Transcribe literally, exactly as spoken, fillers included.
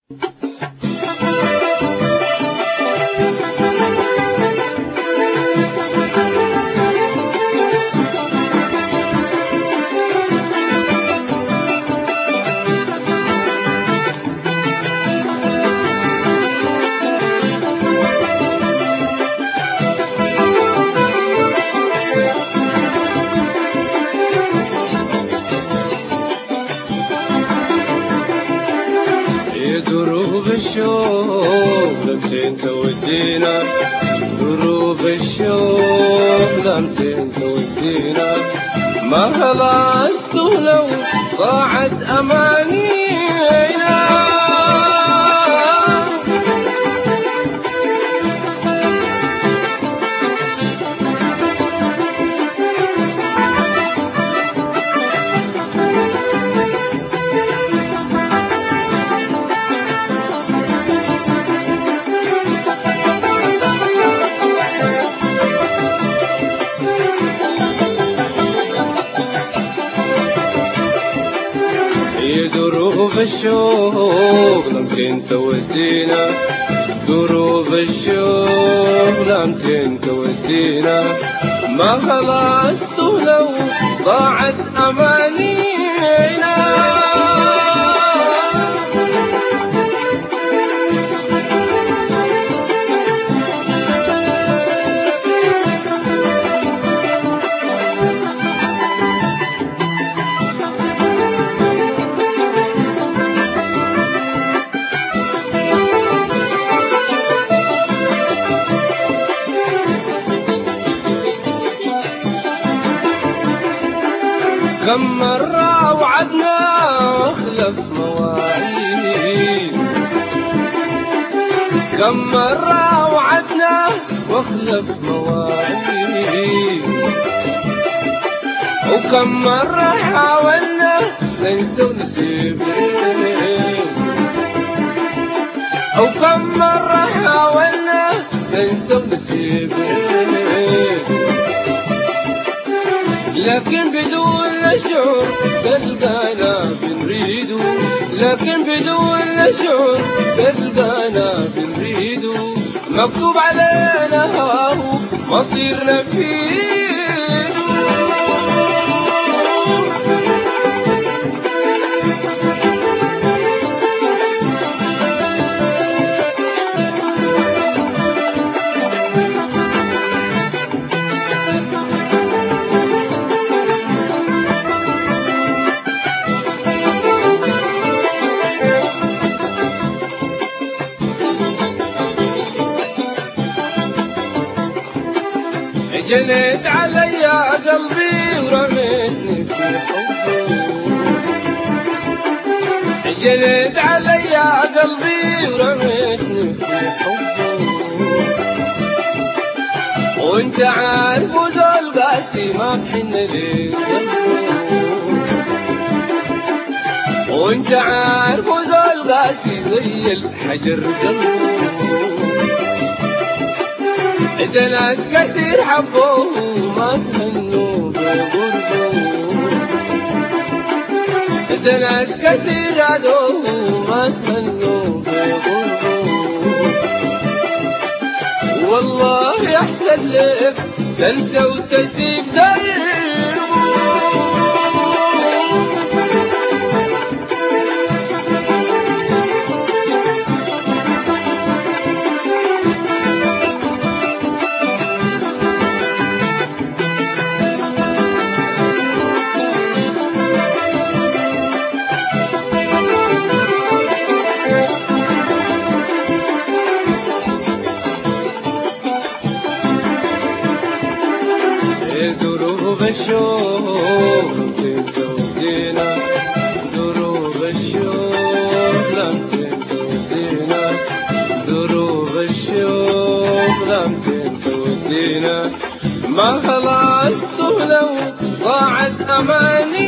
دروب الشوق لمتين تودينا، دروب الشوق لمتين تودينا، ما خلصت لو ضاعت أمانينا. دروب الشوق لمتين تودينا، دروب الشوق لمتين تودينا، ما خلصت لو ضاعت أمانينا. كم مرة وعدنا واخلف مواعيد، كم مرة وعدنا واخلف مواعيد، وكم مرة حاولنا ننسى ونسيب، وكم مرة حاولنا ننسى ونسيب، لكن بدون شعور تلقانا بنريدو، لكن بدون شعور تلقانا بنريدو، مكتوب علينا هاهو مصيرنا فيدو. جنيت علي قلبي ورميتني في حبه، جنيت علي قلبي ورميتني في حبه، وانت عارف وزول قاسي ما بحن لي قلبه، وانت عارف وزول قاسي زي الحجر قلبه. إذا ناس كتير حبوه ما تهنوا بغربه، إذا ناس كتير عدوه ما تهنوا بغربه، والله أحسن لك تنسى وتسيب دربه. دروب الشوق لمتين تودينا، دروب الشوق لمتين تودينا، دروب الشوق لمتين تودينا، ما خلصت لو ضاعت أماني.